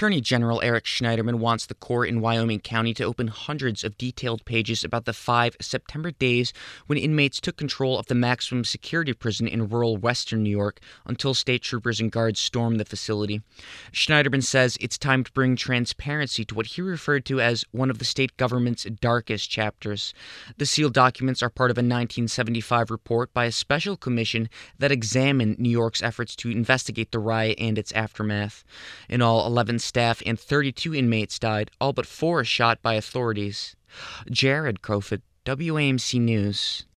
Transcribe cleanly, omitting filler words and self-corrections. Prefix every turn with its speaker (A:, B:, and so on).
A: Attorney General Eric Schneiderman wants the court in Wyoming County to open hundreds of detailed pages about the 5 September days when inmates took control of the maximum security prison in rural western New York until state troopers and guards stormed the facility. Schneiderman says it's time to bring transparency to what he referred to as one of the state government's darkest chapters. The sealed documents are part of a 1975 report by a special commission that examined New York's efforts to investigate the riot and its aftermath. In all, 11 staff and 32 inmates died, all but 4 shot by authorities. Jared Crowfoot, WAMC News.